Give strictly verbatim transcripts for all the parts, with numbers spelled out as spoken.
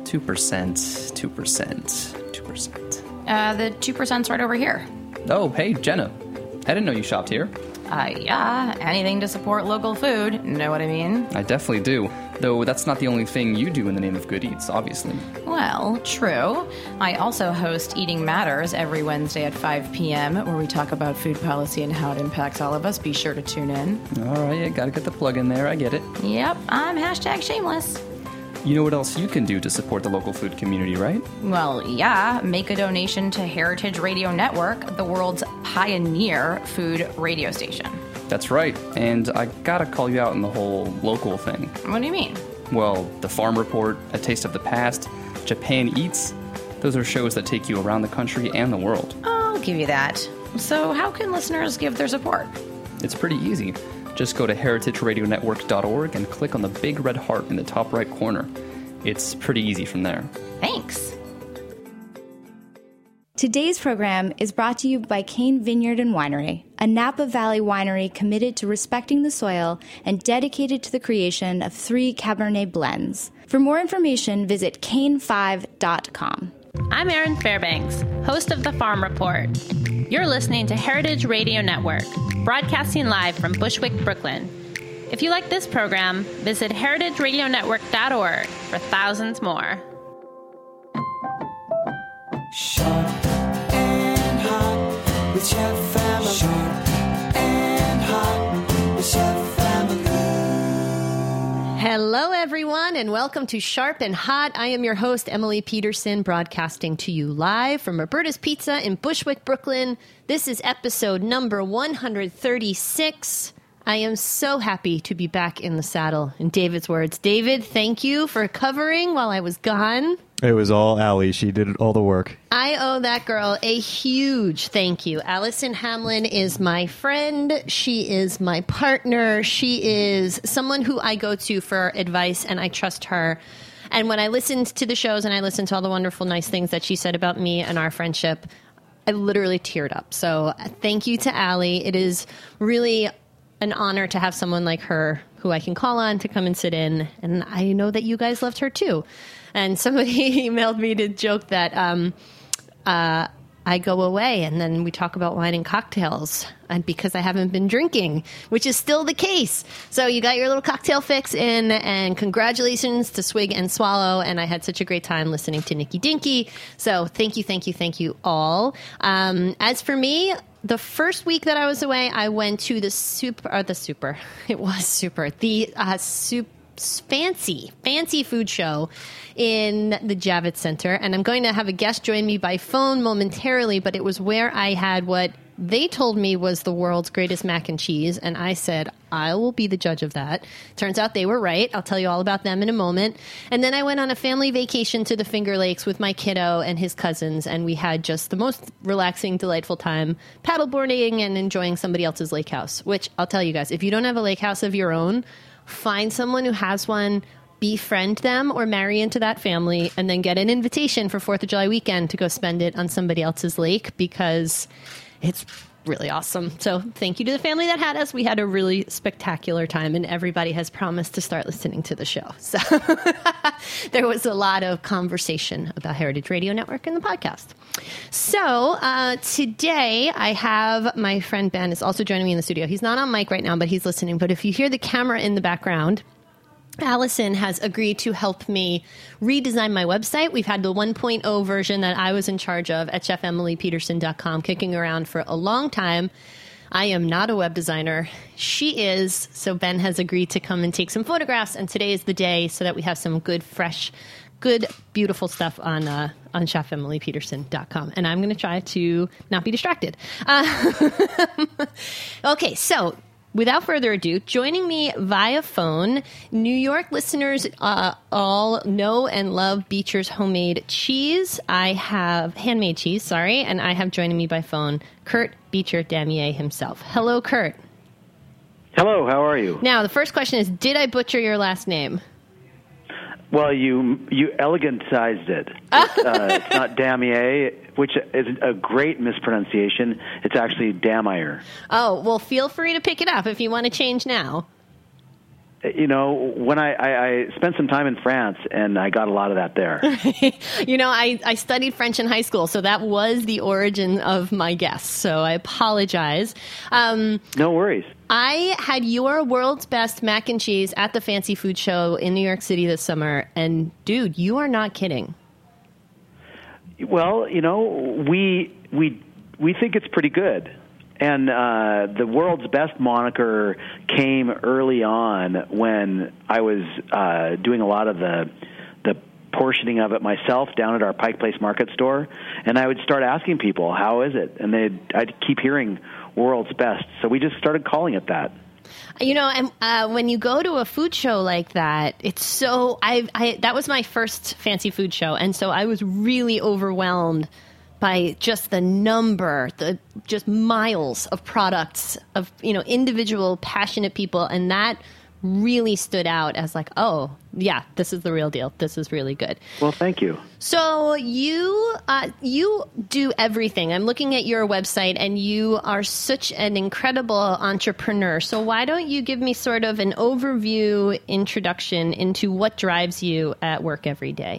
two percent, two percent, two percent. Uh, the two percent's right over here. Oh, hey, Jenna. I didn't know you shopped here. Uh, yeah, anything to support local food, know what I mean? I definitely do. Though that's not the only thing you do in the name of Good Eats, obviously. Well, true. I also host Eating Matters every Wednesday at five p.m., where we talk about food policy and how it impacts all of us. Be sure to tune in. All right, yeah, gotta get the plug in there. I get it. Yep, I'm hashtag shameless. You know what else you can do to support the local food community, right? Well, yeah, make a donation to Heritage Radio Network, the world's pioneer food radio station. That's right, and I gotta call you out on the whole local thing. What do you mean? Well, the Farm Report, A Taste of the Past, Japan Eats, those are shows that take you around the country and the world. I'll give you that. So how can listeners give their support? It's pretty easy. Just go to heritage radio network dot org and click on the big red heart in the top right corner. It's pretty easy from there. Thanks. Today's program is brought to you by Cane Vineyard and Winery, a Napa Valley winery committed to respecting the soil and dedicated to the creation of three Cabernet blends. For more information, visit cane five dot com. I'm Erin Fairbanks, host of The Farm Report. You're listening to Heritage Radio Network, broadcasting live from Bushwick, Brooklyn. If you like this program, visit heritage radio network dot org for thousands more. Sharp and hot with Chef Family. Sharp and hot with Chef Family. Hello, everyone, and welcome to Sharp and Hot. I am your host, Emily Peterson, broadcasting to you live from Roberta's Pizza in Bushwick, Brooklyn. This is episode number one hundred thirty-six. I am so happy to be back in the saddle. In David's words, David, thank you for covering while I was gone. It was all Allie. She did all the work. I owe that girl a huge thank you. Allison Hamlin is my friend. She is my partner. She is someone who I go to for advice, and I trust her. And when I listened to the shows and I listened to all the wonderful, nice things that she said about me and our friendship, I literally teared up. So thank you to Allie. It is really an honor to have someone like her who I can call on to come and sit in. And I know that you guys loved her too. And somebody emailed me to joke that um, uh, I go away and then we talk about wine and cocktails, and because I haven't been drinking, which is still the case. So you got your little cocktail fix in, and congratulations to Swig and Swallow. And I had such a great time listening to Nikki Dinky. So thank you, thank you, thank you all. Um, as for me, the first week that I was away, I went to the super, or the super, it was super, the uh, super, fancy, fancy food show in the Javits Center. And I'm going to have a guest join me by phone momentarily, but it was where I had what they told me was the world's greatest mac and cheese. And I said, I will be the judge of that. Turns out they were right. I'll tell you all about them in a moment. And then I went on a family vacation to the Finger Lakes with my kiddo and his cousins. And we had just the most relaxing, delightful time paddleboarding and enjoying somebody else's lake house, which I'll tell you guys, if you don't have a lake house of your own, find someone who has one, befriend them or marry into that family, and then get an invitation for fourth of July weekend to go spend it on somebody else's lake, because it's really awesome. So thank you to the family that had us. We had a really spectacular time, and everybody has promised to start listening to the show. So there was a lot of conversation about Heritage Radio Network and the podcast. So uh, today I have my friend Ben is also joining me in the studio. He's not on mic right now, but he's listening. But if you hear the camera in the background, Allison has agreed to help me redesign my website. We've had the one point oh version that I was in charge of at chef emily peterson dot com kicking around for a long time. I am not a web designer. She is. So Ben has agreed to come and take some photographs. And today is the day so that we have some good, fresh, good, beautiful stuff on uh, on chef emily peterson dot com. And I'm going to try to not be distracted. Uh, okay, so without further ado, joining me via phone, New York listeners uh, all know and love Beecher's homemade cheese. I have handmade cheese, sorry, and I have joining me by phone Kurt Beecher Damier himself. Hello, Kurt. Hello, how are you? Now, the first question is, did I butcher your last name? Well, you you elegantized it. It's, uh, it's not Damier, which is a great mispronunciation. It's actually Damier. Oh, well, feel free to pick it up if you want to change now. you know, when I, I, I spent some time in France, and I got a lot of that there. You know, I, I studied French in high school, so that was the origin of my guess. So I apologize. Um, no worries. I had your world's best mac and cheese at the Fancy Food Show in New York City this summer, and dude, you are not kidding. Well, you know, we we we think it's pretty good. And uh, the world's best moniker came early on when I was uh, doing a lot of the the portioning of it myself down at our Pike Place Market store, and I would start asking people, "How is it?" And they'd I'd keep hearing "world's best," so we just started calling it that. You know, and uh, when you go to a food show like that, it's so I, I that was my first fancy food show, and so I was really overwhelmed by just the number, the just miles of products of, you know, individual passionate people. And that really stood out as like, oh, yeah, this is the real deal. This is really good. Well, thank you. So you uh, you do everything. I'm looking at your website, and you are such an incredible entrepreneur. So why don't you give me sort of an overview introduction into what drives you at work every day?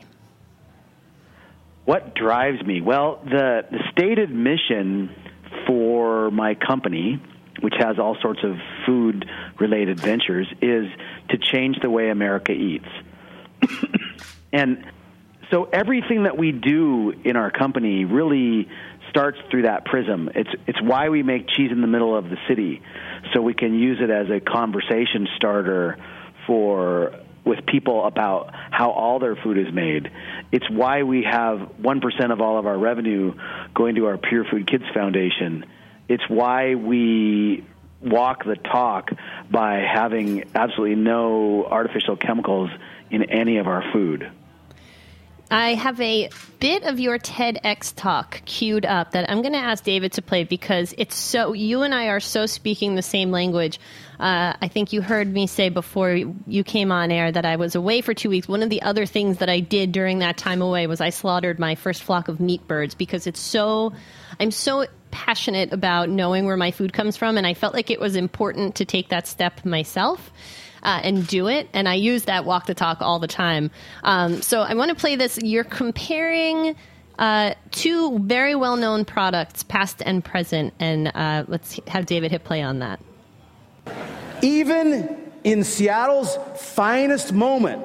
What drives me? Well, the, the stated mission for my company, which has all sorts of food-related ventures, is to change the way America eats. And so everything that we do in our company really starts through that prism. It's it's why we make cheese in the middle of the city, so we can use it as a conversation starter for with people about how all their food is made. It's why we have one percent of all of our revenue going to our Pure Food Kids Foundation. It's why we walk the talk by having absolutely no artificial chemicals in any of our food. I have a bit of your TEDx talk queued up that I'm going to ask David to play because it's so, you and I are so speaking the same language. Uh, I think you heard me say before you came on air that I was away for two weeks. One of the other things that I did during that time away was I slaughtered my first flock of meat birds because it's so, I'm so passionate about knowing where my food comes from, and I felt like it was important to take that step myself. Uh, and do it. And I use that walk the talk all the time. Um, so I want to play this. You're comparing uh, two very well-known products, past and present. And uh, let's have David hit play on that. Even in Seattle's finest moment,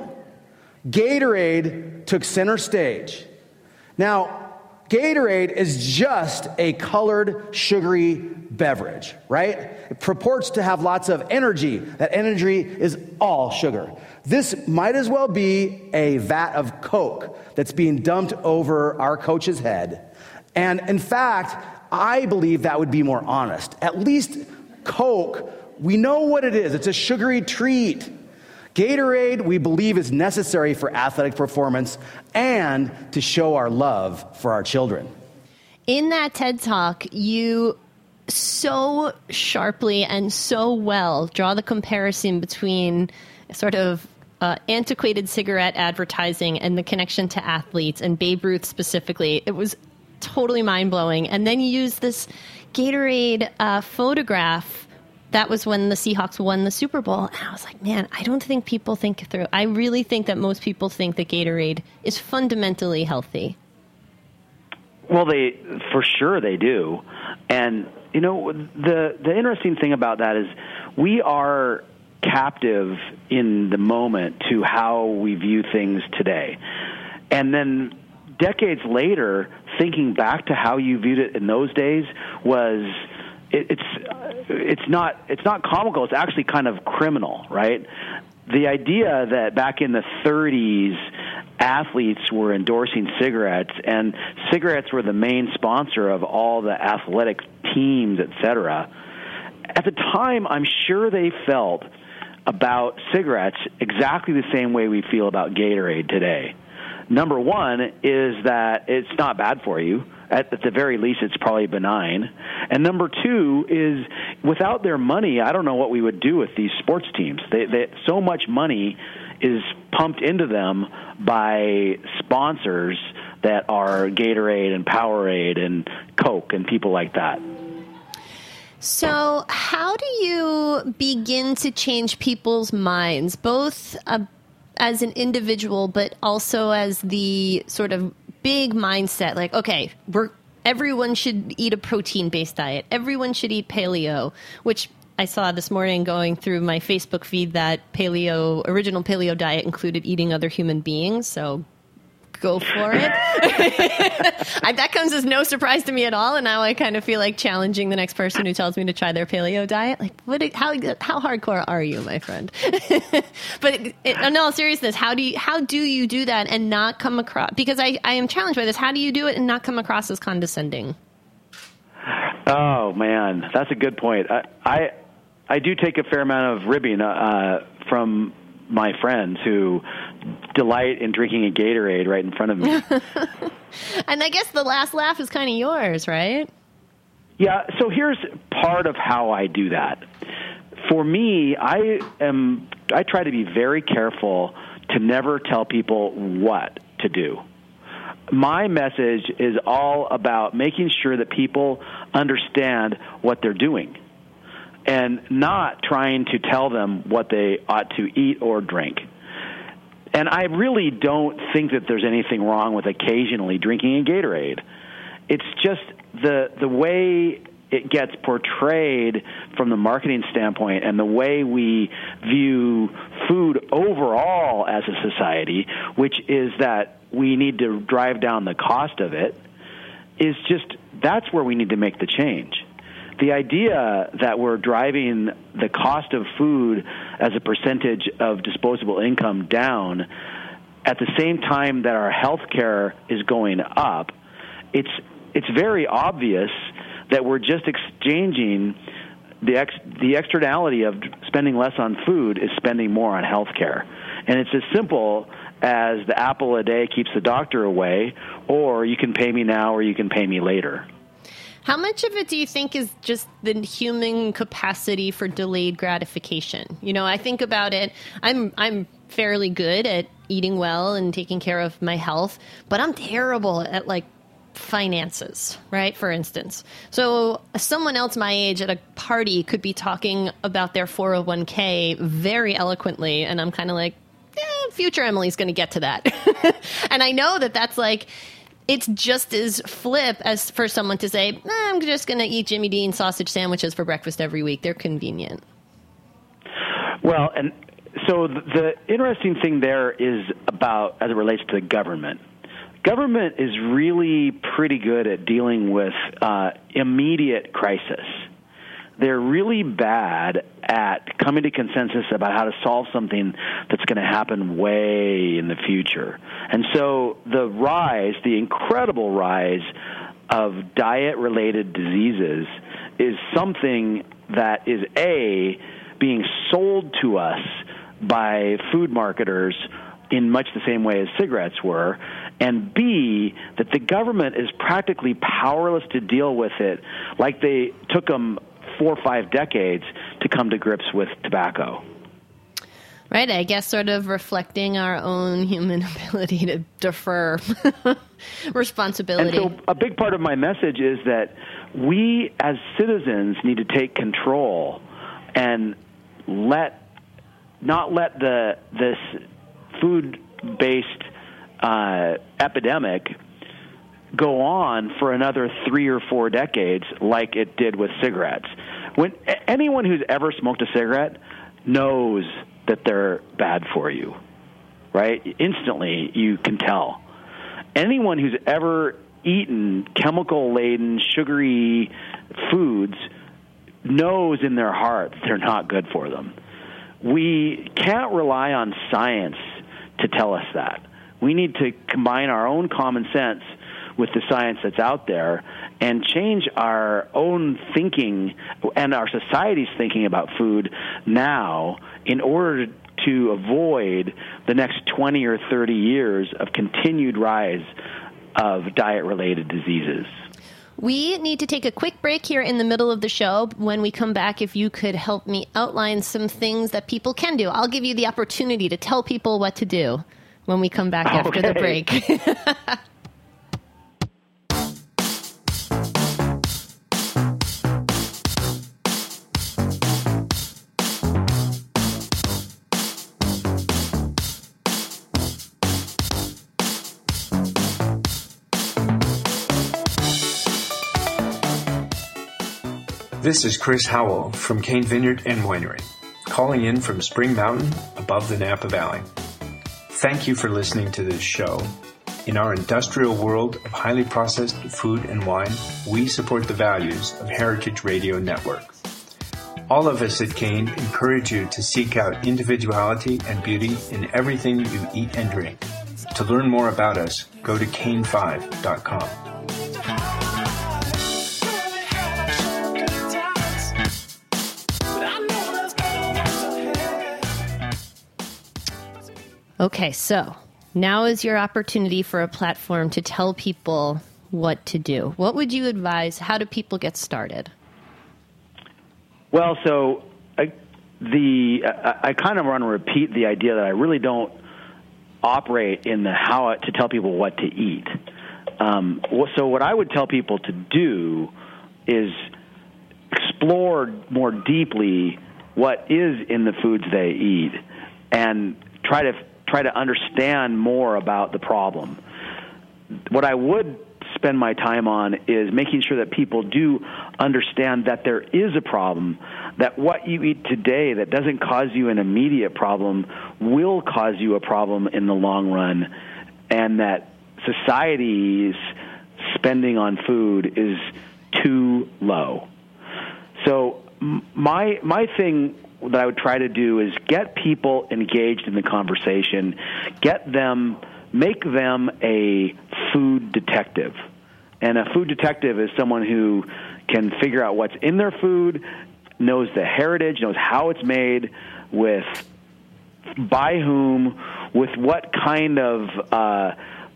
Gatorade took center stage. Now, Gatorade is just a colored, sugary beverage, right? It purports to have lots of energy. That energy is all sugar. This might as well be a vat of Coke that's being dumped over our coach's head. And in fact, I believe that would be more honest. At least Coke, we know what it is. It's a sugary treat. Gatorade, we believe, is necessary for athletic performance and to show our love for our children. In that TED Talk, you so sharply and so well draw the comparison between sort of uh, antiquated cigarette advertising and the connection to athletes and Babe Ruth specifically. It was totally mind-blowing. And then you use this Gatorade uh, photograph. That was when the Seahawks won the Super Bowl. And I was like, man, I don't think people think through. I really think that most people think that Gatorade is fundamentally healthy. Well, they for sure they do. And, you know, the the interesting thing about that is we are captive in the moment to how we view things today. And then decades later, thinking back to how you viewed it in those days was it, it's it's not it's not comical. It's actually kind of criminal, right? The idea that back in the thirties, athletes were endorsing cigarettes, and cigarettes were the main sponsor of all the athletic teams, et cetera. At the time, I'm sure they felt about cigarettes exactly the same way we feel about Gatorade today. Number one is that it's not bad for you. At, at the very least, it's probably benign. And number two is, without their money, I don't know what we would do with these sports teams. They, they, so much money is pumped into them by sponsors that are Gatorade and Powerade and Coke and people like that. So how do you begin to change people's minds, both uh, as an individual, but also as the sort of big mindset? Like, okay, we're everyone should eat a protein-based diet. Everyone should eat paleo, which I saw this morning going through my Facebook feed that paleo, original paleo diet included eating other human beings. So go for it. I, that comes as no surprise to me at all. And now I kind of feel like challenging the next person who tells me to try their paleo diet. Like, what? How how hardcore are you, my friend? But it, in all seriousness, how do you how do you do that and not come across? Because I, I am challenged by this. How do you do it and not come across as condescending? Oh man, that's a good point. I I, I do take a fair amount of ribbing uh, from my friends who delight in drinking a Gatorade right in front of me. And I guess the last laugh is kind of yours, right? Yeah, so here's part of how I do that. For me, I am I try to be very careful to never tell people what to do. My message is all about making sure that people understand what they're doing, and not trying to tell them what they ought to eat or drink. And I really don't think that there's anything wrong with occasionally drinking a Gatorade. It's just the the way it gets portrayed from the marketing standpoint and the way we view food overall as a society, which is that we need to drive down the cost of it, is just, that's where we need to make the change. The idea that we're driving the cost of food as a percentage of disposable income down at the same time that our health care is going up, it's it's very obvious that we're just exchanging the ex, the externality of spending less on food is spending more on health care. And it's as simple as the apple a day keeps the doctor away, or you can pay me now or you can pay me later. How much of it do you think is just the human capacity for delayed gratification? You know, I think about it. I'm I'm fairly good at eating well and taking care of my health, but I'm terrible at, like, finances, right? For instance. So someone else my age at a party could be talking about their four oh one k very eloquently, and I'm kind of like, eh, future Emily's going to get to that. And I know that that's like, it's just as flip as for someone to say, eh, I'm just going to eat Jimmy Dean sausage sandwiches for breakfast every week. They're convenient. Well, and so the interesting thing there is about, as it relates to the government, government is really pretty good at dealing with uh, immediate crisis. They're really bad at coming to consensus about how to solve something that's going to happen way in the future. And so the rise, the incredible rise of diet-related diseases is something that is, A, being sold to us by food marketers in much the same way as cigarettes were, and B, that the government is practically powerless to deal with it, like they took them four or five decades to come to grips with tobacco. Right, I guess sort of reflecting our own human ability to defer responsibility. And so a big part of my message is that we as citizens need to take control and let not let the this food-based uh, epidemic go on for another three or four decades like it did with cigarettes. When anyone who's ever smoked a cigarette knows that they're bad for you, right? Instantly, you can tell. Anyone who's ever eaten chemical-laden, sugary foods knows in their heart they're not good for them. We can't rely on science to tell us that. We need to combine our own common sense with the science that's out there and change our own thinking and our society's thinking about food now in order to avoid the next twenty or thirty years of continued rise of diet-related diseases. We need to take a quick break here in the middle of the show. When we come back, if you could help me outline some things that people can do. I'll give you the opportunity to tell people what to do when we come back after okay. the break. This is Chris Howell from Cane Vineyard and Winery, calling in from Spring Mountain above the Napa Valley. Thank you for listening to this show. In our industrial world of highly processed food and wine, we support the values of Heritage Radio Network. All of us at Cane encourage you to seek out individuality and beauty in everything you eat and drink. To learn more about us, go to cane five dot com. Okay, so now is your opportunity for a platform to tell people what to do. What would you advise? How do people get started? Well, so I, the I, I kind of want to repeat the idea that I really don't operate in the how to tell people what to eat. Um, so what I would tell people to do is explore more deeply what is in the foods they eat and try to try to understand more about the problem. What I would spend my time on is making sure that people do understand that there is a problem, that what you eat today that doesn't cause you an immediate problem will cause you a problem in the long run, and that society's spending on food is too low. So my my thing that I would try to do is get people engaged in the conversation, get them, make them a food detective. And a food detective is someone who can figure out what's in their food, knows the heritage, knows how it's made, with by whom, with what kind of uh,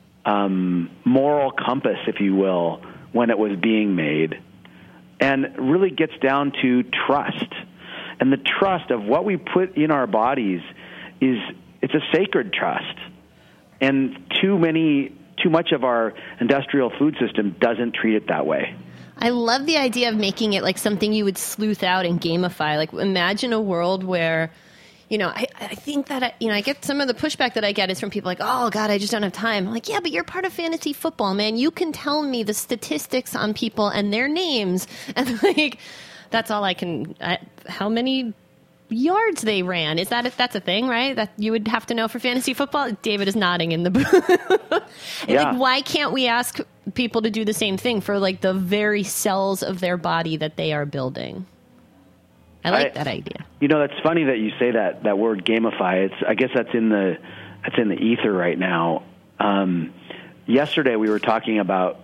um, moral compass, if you will, when it was being made, and really gets down to trust. And the trust of what we put in our bodies is, it's a sacred trust. And too many, too much of our industrial food system doesn't treat it that way. I love the idea of making it like something you would sleuth out and gamify. Like, imagine a world where, you know, I, I think that, I, you know, I get some of the pushback that I get is from people like, oh, God, I just don't have time. I'm like, yeah, but you're part of fantasy football, man. You can tell me the statistics on people and their names. And, like, that's all I can, I, how many yards they ran. Is that, that's a thing, right? That you would have to know for fantasy football? David is nodding in the booth. Yeah. Like, why can't we ask people to do the same thing for, like, the very cells of their body that they are building? I like I, that idea. You know, that's funny that you say that, that word gamify. It's, I guess that's in the, that's in the ether right now. Um, yesterday we were talking about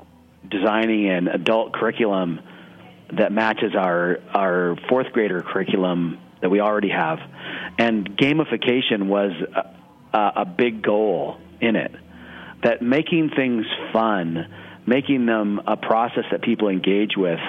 designing an adult curriculum that matches our, our fourth grader curriculum that we already have. And gamification was a, a big goal in it. That making things fun, making them a process that people engage with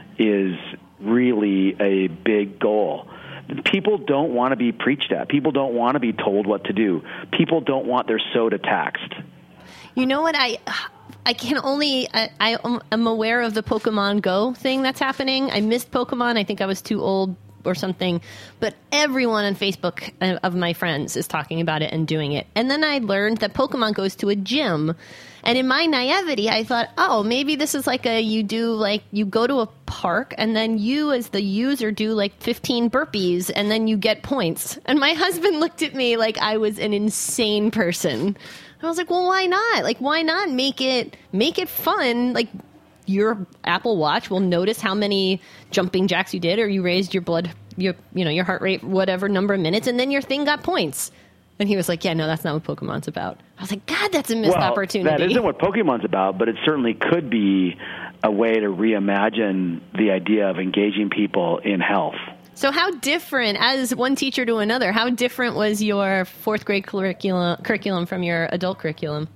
is really a big goal. People don't want to be preached at. People don't want to be told what to do. People don't want their soda taxed. You know what? I I can only, I, I am aware of the Pokemon Go thing that's happening. I missed Pokemon. I think I was too old or something. But everyone on Facebook of my friends is talking about it and doing it. And then I learned that Pokemon goes to a gym. And in my naivety, I thought, oh, maybe this is like a, you do like, you go to a park and then you as the user do like fifteen burpees and then you get points. And my husband looked at me like I was an insane person. I was like, well, why not? Like, why not make it, make it fun? Like, your Apple Watch will notice how many jumping jacks you did, or you raised your blood, your, you know, your heart rate, whatever number of minutes, and then your thing got points. And he was like, yeah, no, that's not what Pokemon's about. I was like, God, that's a missed well, opportunity. That isn't what Pokemon's about, but it certainly could be a way to reimagine the idea of engaging people in health. So how different, as one teacher to another, how different was your fourth grade curriculum, curriculum from your adult curriculum?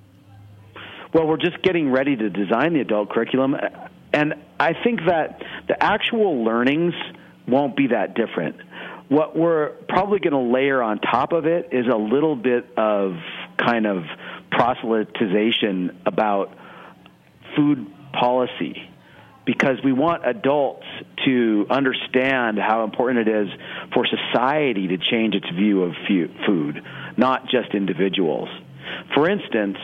Well, we're just getting ready to design the adult curriculum, and I think that the actual learnings won't be that different. What we're probably going to layer on top of it is a little bit of kind of proselytization about food policy, because we want adults to understand how important it is for society to change its view of food, not just individuals. For instance,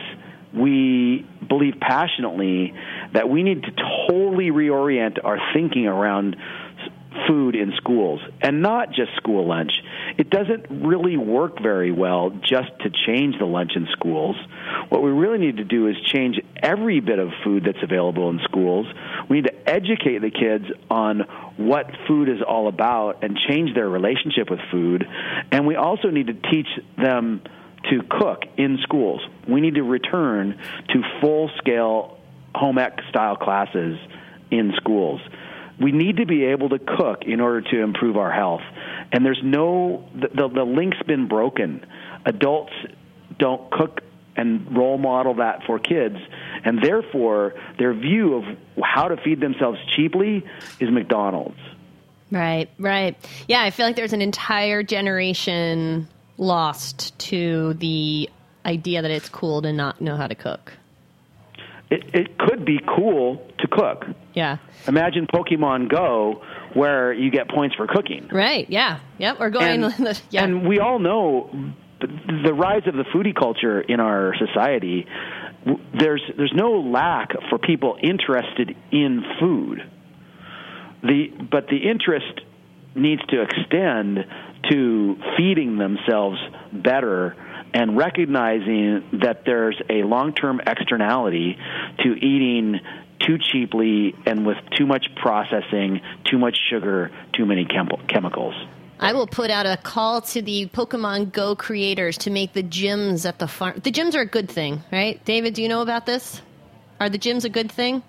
we believe passionately that we need to totally reorient our thinking around food in schools, and not just school lunch. It doesn't really work very well just to change the lunch in schools. What we really need to do is change every bit of food that's available in schools. We need to educate the kids on what food is all about and change their relationship with food. And we also need to teach them to cook in schools. We need to return to full-scale home ec-style classes in schools. We need to be able to cook in order to improve our health. And there's no, the, the, the link's been broken. Adults don't cook and role model that for kids, and therefore their view of how to feed themselves cheaply is McDonald's. Right, right. Yeah, I feel like there's an entire generation lost to the idea that it's cool to not know how to cook. It, it could be cool to cook. Yeah. Imagine Pokemon Go, where you get points for cooking. Right, yeah. Yep, or going... And, yeah. and we all know the rise of the foodie culture in our society. There's there's no lack for people interested in food. The But the interest needs to extend to feeding themselves better and recognizing that there's a long-term externality to eating too cheaply and with too much processing, too much sugar, too many chem- chemicals. I will put out a call to the Pokemon Go creators to make the gyms at the farm. The gyms are a good thing, right? David, do you know about this? Are the gyms a good thing?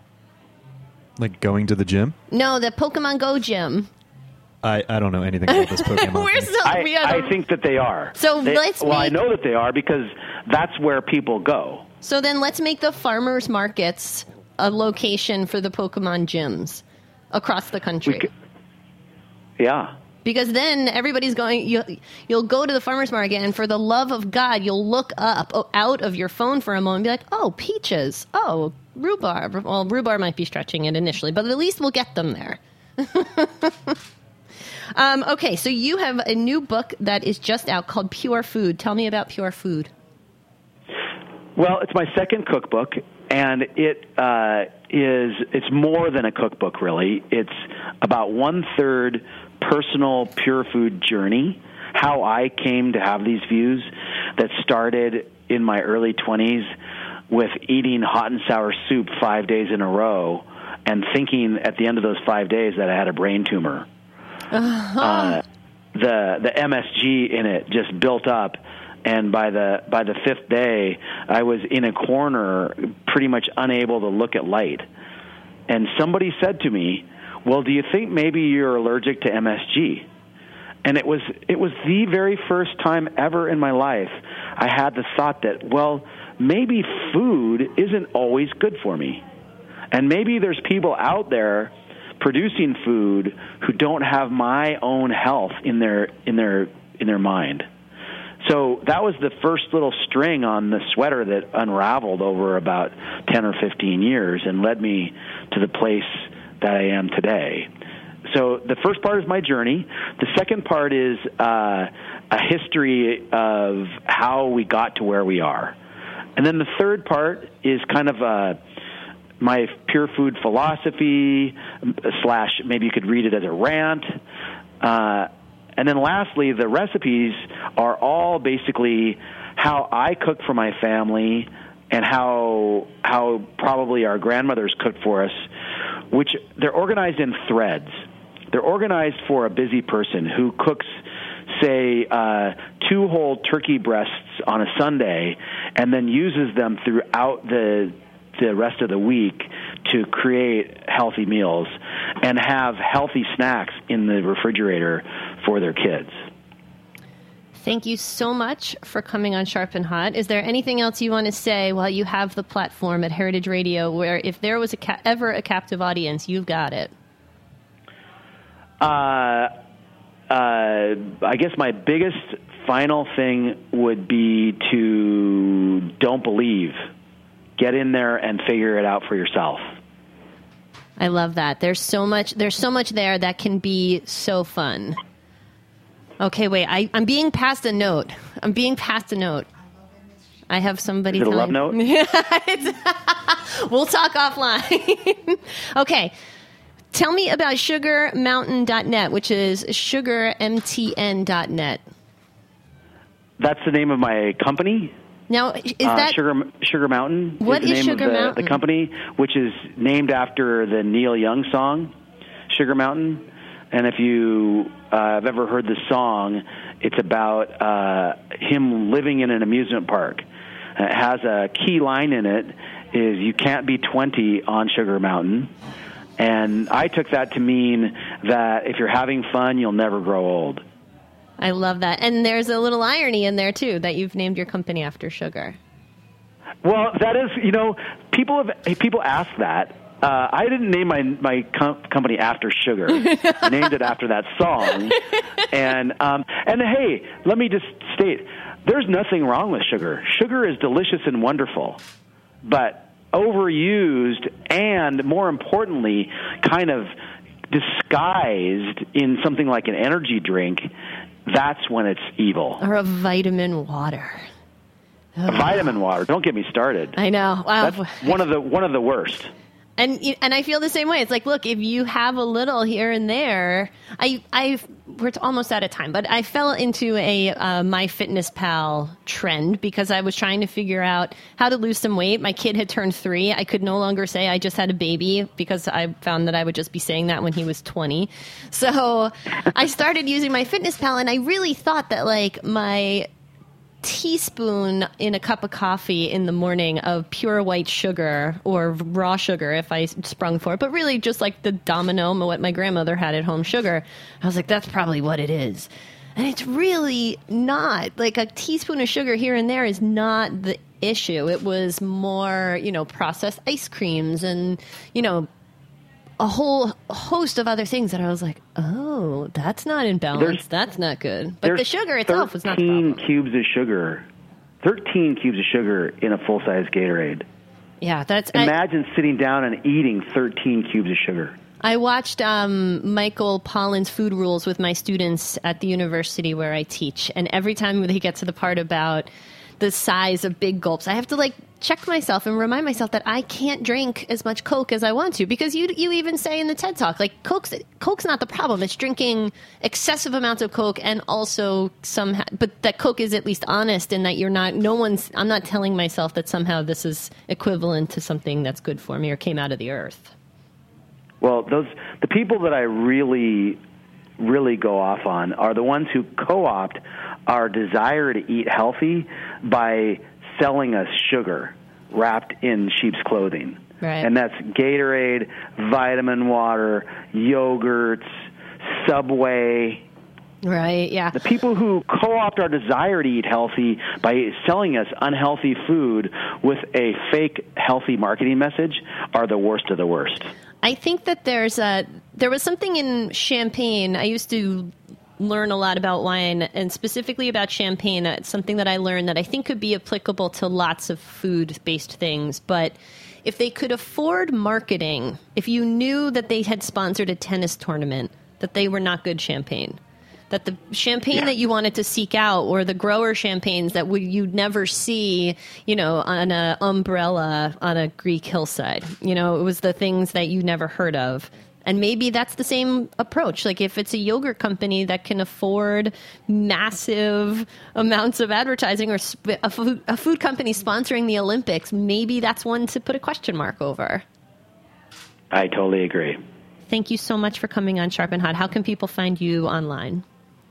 Like going to the gym? No, the Pokemon Go gym. I, I don't know anything about this Pokemon. We're so, I, we are I think that they are. So they, let's Well, make, I know that they are because that's where people go. So then let's make the farmers markets a location for the Pokemon gyms across the country. Could, yeah. Because then everybody's going, you, you'll go to the farmer's market, and for the love of God, you'll look up oh, out of your phone for a moment and be like, oh, peaches. Oh, rhubarb. Well, rhubarb might be stretching it initially, but at least we'll get them there. um, okay, so you have a new book that is just out called Pure Food. Tell me about Pure Food. Well, it's my second cookbook, and it uh, is it's more than a cookbook, really. It's about one-third personal pure food journey, how I came to have these views that started in my early twenties with eating hot and sour soup five days in a row and thinking at the end of those five days that I had a brain tumor. Uh-huh. Uh, the the M S G in it just built up, and by the by the fifth day, I was in a corner, pretty much unable to look at light. And somebody said to me, well, do you think maybe you're allergic to M S G? And it was it was the very first time ever in my life I had the thought that, well, maybe food isn't always good for me. And maybe there's people out there producing food who don't have my own health in their in their in their mind. So that was the first little string on the sweater that unraveled over about ten or fifteen years and led me to the place that I am today. So the first part is my journey. The second part is uh, a history of how we got to where we are. And then the third part is kind of uh, my pure food philosophy, slash maybe you could read it as a rant. Uh, and then lastly, the recipes are all basically how I cook for my family and how how probably our grandmothers cooked for us, which they're organized in threads. They're organized for a busy person who cooks, say, uh, two whole turkey breasts on a Sunday and then uses them throughout the the rest of the week to create healthy meals and have healthy snacks in the refrigerator for their kids. Thank you so much for coming on Sharp and Hot. Is there anything else you want to say while you have the platform at Heritage Radio where if there was a ca- ever a captive audience, you've got it? Uh, uh, I guess my biggest final thing would be to don't believe. Get in there and figure it out for yourself. I love that. There's so much, there's so much there that can be so fun. Okay, wait, I, I'm being passed a note. I'm being passed a note. I have somebody. Is it a love telling- note? We'll talk offline. Okay. Tell me about sugar mountain dot net, which is sugar m t n dot net. That's the name of my company. Now, is uh, that Sugar Sugar Mountain? What is the is name Sugar of the, Mountain? the company, which is named after the Neil Young song, Sugar Mountain. And if you uh, have ever heard the song, it's about uh, him living in an amusement park. It has a key line in it, is you can't be twenty on Sugar Mountain. And I took that to mean that if you're having fun, you'll never grow old. I love that. And there's a little irony in there, too, that you've named your company after sugar. Well, that is, you know, people have people ask that. Uh, I didn't name my my com- company after sugar. I named it after that song. And um, and hey, let me just state, there's nothing wrong with sugar. Sugar is delicious and wonderful, but overused and, more importantly, kind of disguised in something like an energy drink, that's when it's evil. Or a vitamin water. A vitamin water. Don't get me started. I know. Wow. That's one of the one of the worst. And and I feel the same way. It's like, look, if you have a little here and there, I I we're almost out of time, but I fell into a uh, MyFitnessPal trend because I was trying to figure out how to lose some weight. My kid had turned three. I could no longer say I just had a baby because I found that I would just be saying that when he was twenty. So I started using MyFitnessPal, and I really thought that like my teaspoon in a cup of coffee in the morning of pure white sugar or raw sugar if I sprung for it, but really just like the Domino, what my grandmother had at home sugar. I was like, that's probably what it is. And it's really not. Like a teaspoon of sugar here and there is not the issue. It was more, you know, processed ice creams and, you know, a whole host of other things that I was like, oh, that's not in balance. There's, that's not good. But the sugar itself was not the problem. thirteen cubes of sugar. thirteen cubes of sugar in a full-size Gatorade. Yeah, that's... Imagine I, sitting down and eating thirteen cubes of sugar. I watched um, Michael Pollan's Food Rules with my students at the university where I teach. And every time they get to the part about the size of big gulps, I have to, like, check myself and remind myself that I can't drink as much Coke as I want to, because you you even say in the TED Talk, like, Coke's, Coke's not the problem. It's drinking excessive amounts of Coke and also somehow, but that Coke is at least honest in that you're not, no one's, I'm not telling myself that somehow this is equivalent to something that's good for me or came out of the earth. Well, those, the people that I really, really go off on are the ones who co-opt our desire to eat healthy by selling us sugar wrapped in sheep's clothing. Right. And that's Gatorade, vitamin water, yogurts, Subway. Right, yeah. The people who co-opt our desire to eat healthy by selling us unhealthy food with a fake healthy marketing message are the worst of the worst. I think that there's a, there was something in Champagne. I used to learn a lot about wine, and specifically about champagne. It's something that I learned that I think could be applicable to lots of food-based things. But if they could afford marketing, if you knew that they had sponsored a tennis tournament, that they were not good champagne. That the champagne yeah. that you wanted to seek out, or the grower champagnes that would you'd never see, you know, on an umbrella on a Greek hillside. You know, it was the things that you never heard of. And maybe that's the same approach. Like if it's a yogurt company that can afford massive amounts of advertising, or sp- a, food, a food company sponsoring the Olympics, maybe that's one to put a question mark over. I totally agree. Thank you so much for coming on Sharp and Hot. How can people find you online?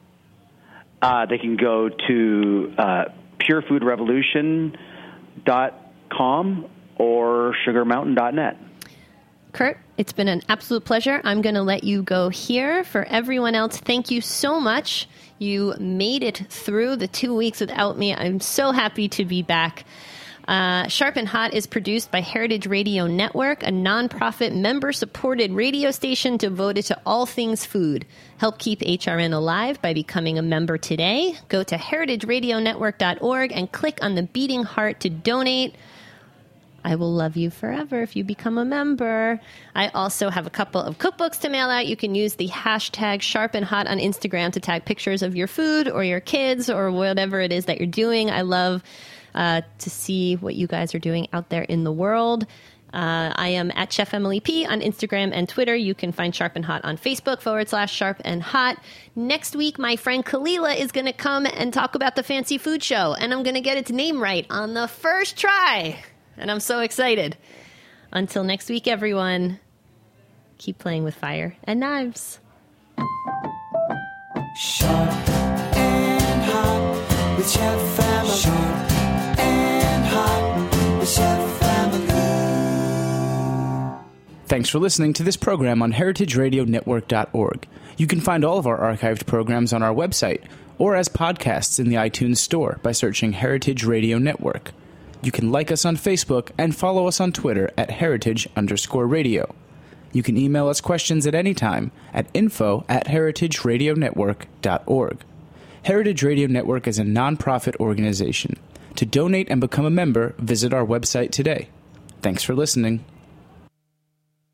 Uh, they can go to uh, pure food revolution dot com or sugar mountain dot net. Kurt, it's been an absolute pleasure. I'm going to let you go here. For everyone else, thank you so much. You made it through the two weeks without me. I'm so happy to be back. Uh, Sharp and Hot is produced by Heritage Radio Network, a nonprofit member-supported radio station devoted to all things food. Help keep H R N alive by becoming a member today. Go to heritage radio network dot org and click on the beating heart to donate. I will love you forever if you become a member. I also have a couple of cookbooks to mail out. You can use the hashtag Sharp and Hot on Instagram to tag pictures of your food or your kids or whatever it is that you're doing. I love uh, to see what you guys are doing out there in the world. Uh, I am at Chef Emily P on Instagram and Twitter. You can find Sharp and Hot on Facebook forward slash Sharp and Hot. Next week, my friend Kalila is going to come and talk about the Fancy Food Show, and I'm going to get its name right on the first try. And I'm so excited. Until next week, everyone, keep playing with fire and knives. Sharp and Hot with Chef Emily. Sharp and Hot with Chef Emily. Thanks for listening to this program on heritage radio network dot org. You can find all of our archived programs on our website or as podcasts in the iTunes Store by searching Heritage Radio Network. You can like us on Facebook and follow us on Twitter at heritage underscore radio. You can email us questions at any time at info at heritage radio network dot org. Heritage Radio Network is a nonprofit organization. To donate and become a member, visit our website today. Thanks for listening.